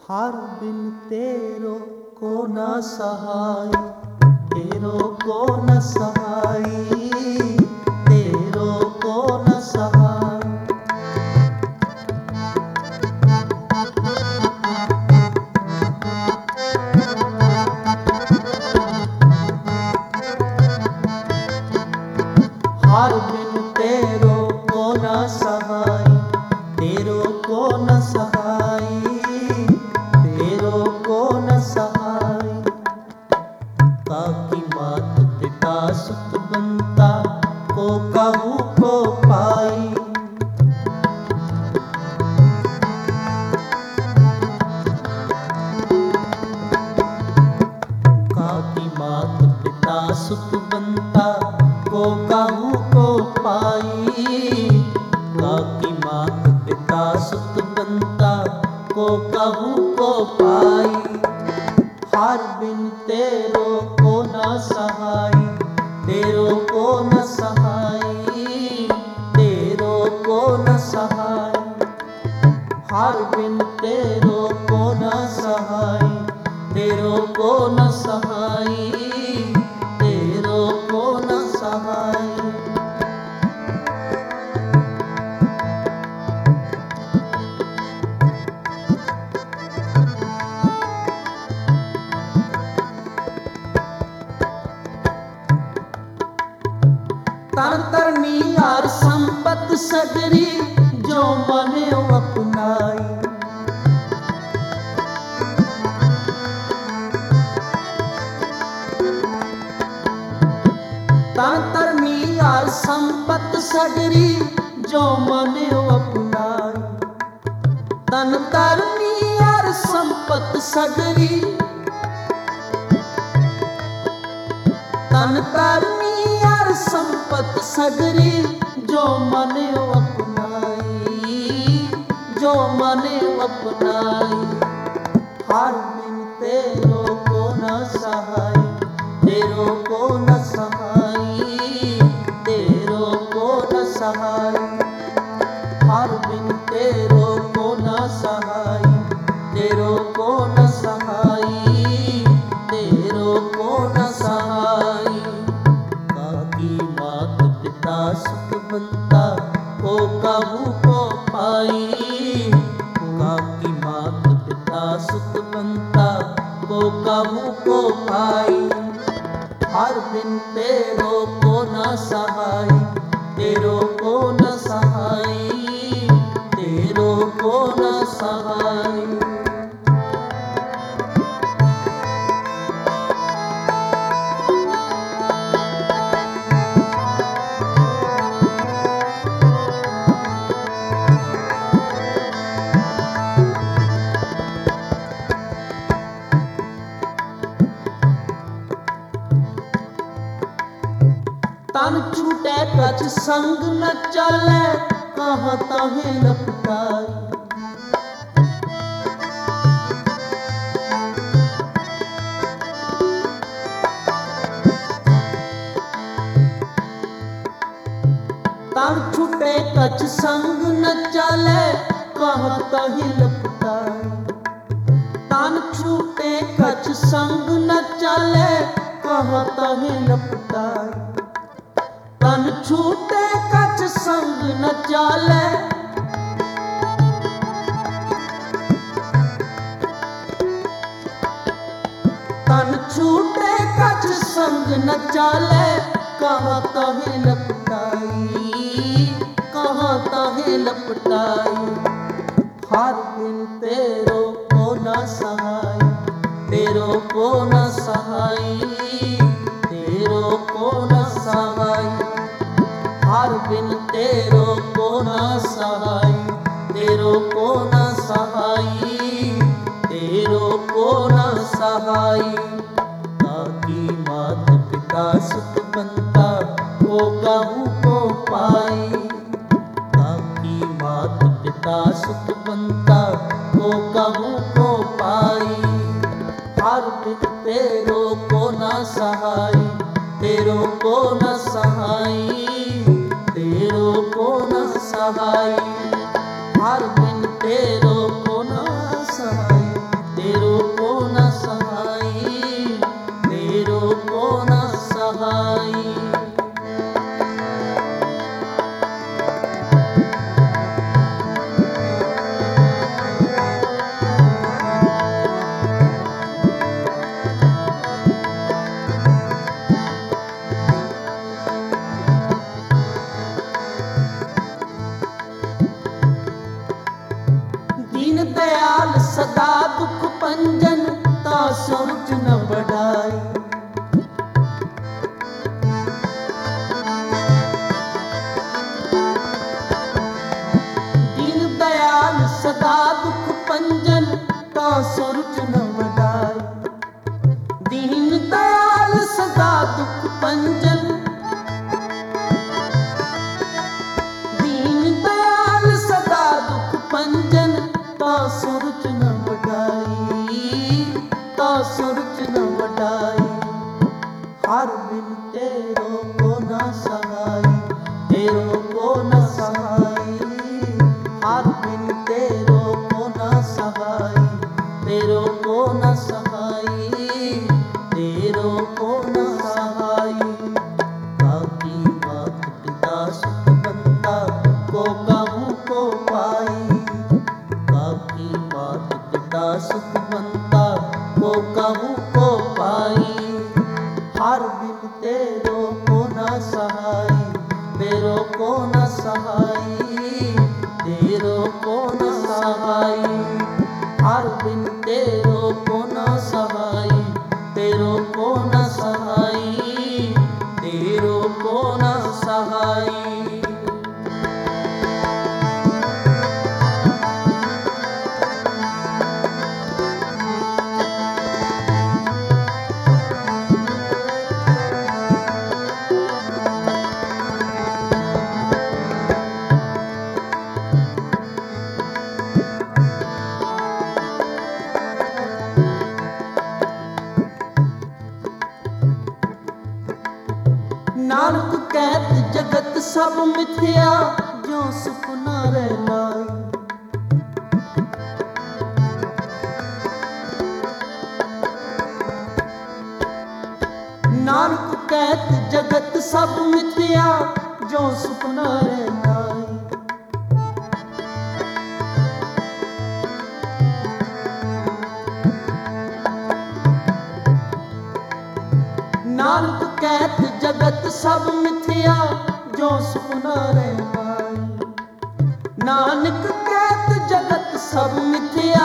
हार बिन तेरो को न सहाय, तेरो को न सहाय, तेरो को न सहाय। हार बिन तेरो को न सहाय, तेरो को न सहाय, तेरो को न सहाय। काकी मात पिता सुत बनता, को कहू को पाई। काकी मात पिता सुत बनता, को कहू को पाई। काकी मात पिता सुत बनता, को कहू को पाई। हार बिन तेरो को न सहाय, तेरो को न सहाय, तेरो को न सहाय। हार बिन तेरो को न सहाय, तेरो को न सहाय, तेरो को न सहाय। तन तरनी यार संपत सगरी, जो मने अपनाई। तन तरनी यार संपत सगरी, जो मने अपनाई। तन तरनी यार संपत सगरी, तन तरनी यार संपत सगरी, जो मने अपनाई, जो मने अपनाई। हार बिन तेरो को न सहाय, तेरो को न सहाय, तेरो को न सहाय। हार बिन तेरो को न सहाय, तेरो को न सहाय, तेरो को न सहाय। काकी मात पिता सुत बनता, को कहू को पाई। काकी मात पिता सुत बनता, को कहू को पाई। हार बिन तेरो को न सहाय, तेरो को न सहाय, तेरो को न सहाय। तन छूटे कछ संग न चले, कहाँ तहे लपटाई। तन छूटे कछ संग न चले, कहाँ तहे लपटाई। तन छूटे कछ संग न चले, कहाँ तहे लपटाई। तन छूटे कछ संग न चाले, तन छूटे कछ संग न चाले, कहाँ तहे लपटाई, कहाँ तहे लपटाई। हार बिन तेरो को न सहाय, तेरो को न सहाय, तेरो को न सहाय। हार बिन तेरो को न सहाय, तेरो को न सहाय, तेरो को न सहाय। काकी मात पिता सुत बनता, को कहू को पाई। काकी मात पिता सुत बनता, को कहू को पाई। हार बिन तेरो को न सहाय, तेरो को न सहाय, तेरो को न सहाय। हार बिन तेरो को न सहाय, सदा दुख पंजन ता सुरज न बढ़ाई। दीन दयाल सदा दुख पंजन ता सुरज न बढ़ाई। दीन दयाल सदा दुख पंजन, दीन दयाल सदा दुख पंजन ता सुरज न बढ़ाई, ता सुरज न बढ़ाई। हर बिन तेरो को न सहाई, तेरो को न सहाई। हर बिन तेरो को न सहाई, तेरो को न सहाई, तेरो को न सहाई। बाकी मात पिता सुख बंता को कहूँ को पाई। बाकी मात पिता सुख बंता को कहूँ को पाई। हर बिन तेरो को न सहाई, तेरो को न सहाई, तेरो को न सहाई। हर बिन तेरो को न सहाई, तेरो को न सहाई, तेरो को न सहाई। नानक कहत जगत सब मिथ्या जो सुपना रह लाई। नानक कहत जगत सब मिथ्या जो सुपना रह लाई। नानक कहत जगत सब मिथ्या जो सुपना रह लाई। नानक कहत जगत सब मिथ्या,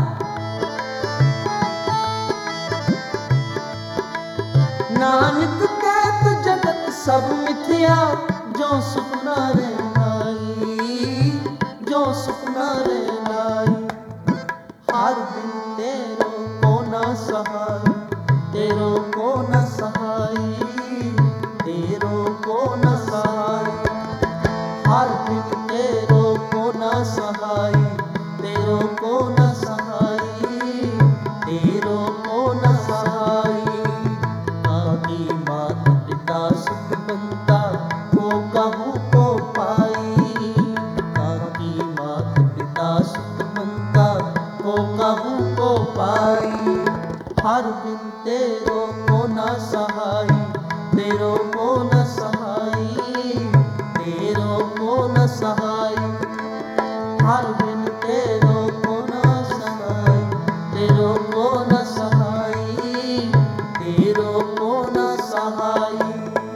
नानक कहत जगत सब मिथ्या जो सुपना रह लाई, जो सुपना रह लाई। हर बिन तेरो को न सहाई, तेरो को न सहाई, तेरो को न सहाई। हर बिन तेरो को न सहाई, तेरो को न सहाई, तेरो को न सहाई। बाकी मात पिता सुख बंता को कहूँ को पाई। बाकी मात पिता सुख बंता को कहूँ को पाई। हर बिन तेरो को न सहाई, तेरो को न सहाई, तेरो को न सहाई। हर बिन तेरो को न सहाई, तेरो को न सहाई, तेरो को न सहाई।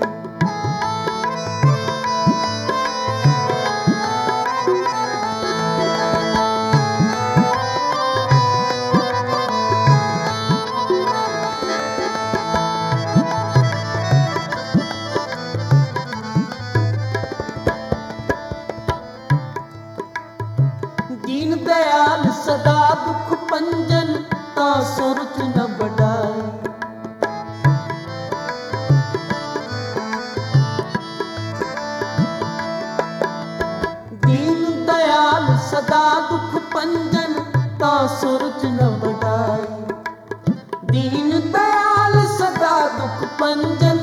दीन दयाल सदा दुख पंजन ता सुरज न बढ़ाई। दीन दयाल सदा दुख पंजन ता सुरज न बढ़ाई। दीन दयाल सदा दुख पंजन,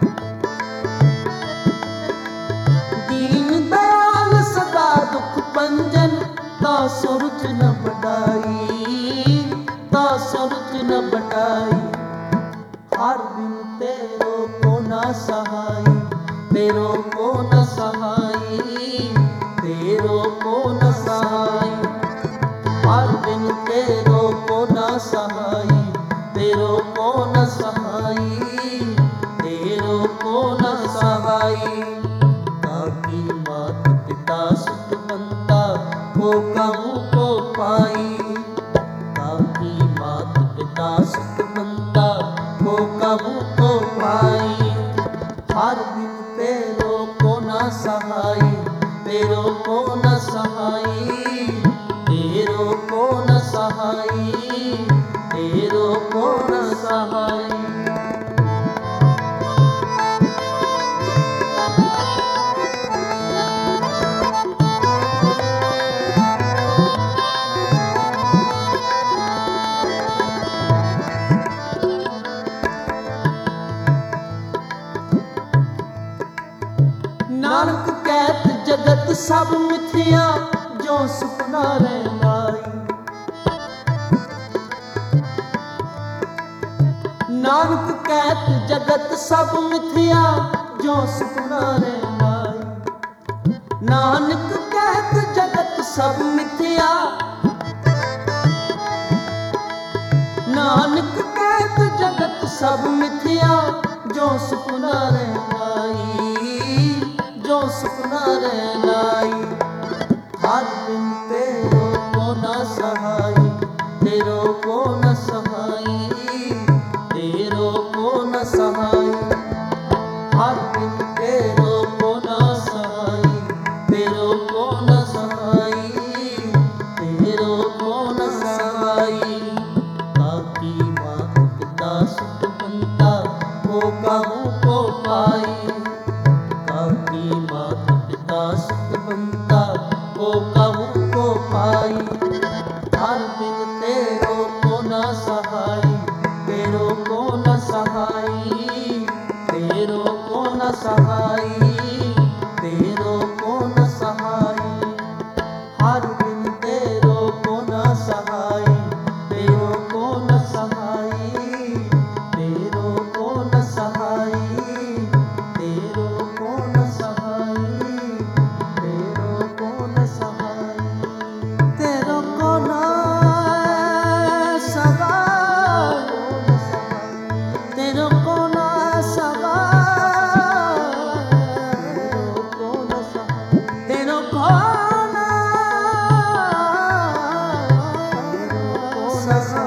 दीन दयाल सदा दुख पंजन ता सुरज न बढ़ाई, ता सुरज न बढ़ाई। हर बिन तेरो को न सहाई, तेरो को न सहाई, तेरो को न सहाई। हर बिन तेरो को न सहाई, तेरो को न सहाई, तेरो को न सहाई। बाकी मात पिता सुख बंता को कहूँ को पाई। सहाई, तेरो को न सहाई। नानक कहत जगत सब मिथ्या, जो सुपना रह लाई। नानक कहत जगत सब मिथ्या, जो सुपना रह लाई। नानक कहत जगत सब मिथ्या, नानक कहत जगत सब मिथ्या, जो सुपना रह लाई, जो सुपना रह लाई। हर बिन तेरो को न सहाई, तेरो को न सहाई, तेरो को न सहाई। हर बिन तेरो को न सहाई, तेरो को न सहाई, तेरो को न सहाई। ताकि मात पिता सुख बनता, को कहूँ को पाई। ताकि मात पिता सुख बनता, को कहूँ को पाई। हर बिन तेरो को न सहाई, तेरो को न सहाई, तेरो को न सहाई, तेरो को न सहाई। हर बिन तेरो को न सहाई, तेरो को न सहाई, तेरो को न सहाई, तेरो को न सहाई, तेरो को न सहाई, तेरो को न सहाई, तेरो को न सहाई, तेरो को न सहाई।